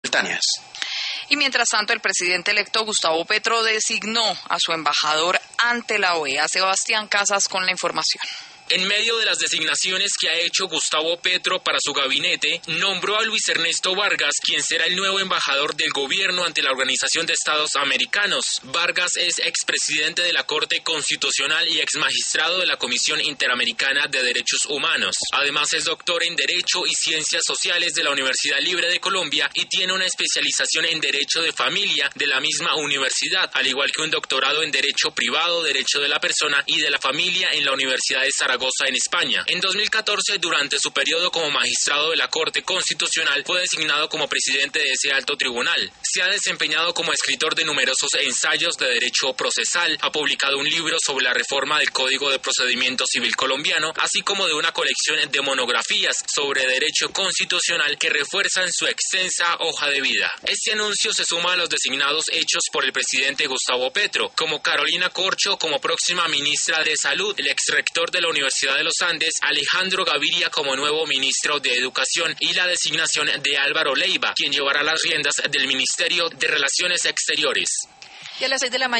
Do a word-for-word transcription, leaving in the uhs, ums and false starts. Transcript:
simultáneas. Y mientras tanto, el presidente electo Gustavo Petro designó a su embajador ante la O E A, Sebastián Casas, con la información. En medio de las designaciones que ha hecho Gustavo Petro para su gabinete, nombró a Luis Ernesto Vargas, quien será el nuevo embajador del gobierno ante la Organización de Estados Americanos. Vargas es expresidente de la Corte Constitucional y exmagistrado de la Comisión Interamericana de Derechos Humanos. Además, es doctor en Derecho y Ciencias Sociales de la Universidad Libre de Colombia y tiene una especialización en Derecho de Familia de la misma universidad, al igual que un doctorado en Derecho Privado, Derecho de la Persona y de la Familia en la Universidad de Zaragoza, en España. En dos mil catorce, durante su periodo como magistrado de la Corte Constitucional, fue designado como presidente de ese alto tribunal. Se ha desempeñado como escritor de numerosos ensayos de derecho procesal, ha publicado un libro sobre la reforma del Código de Procedimiento Civil colombiano, así como de una colección de monografías sobre derecho constitucional que refuerzan su extensa hoja de vida. Este anuncio se suma a los designados hechos por el presidente Gustavo Petro, como Carolina Corcho como próxima ministra de Salud, el exrector de la Universidad Universidad de los Andes, Alejandro Gaviria como nuevo ministro de Educación y la designación de Álvaro Leiva, quien llevará las riendas del Ministerio de Relaciones Exteriores. Y a las seis de la mañana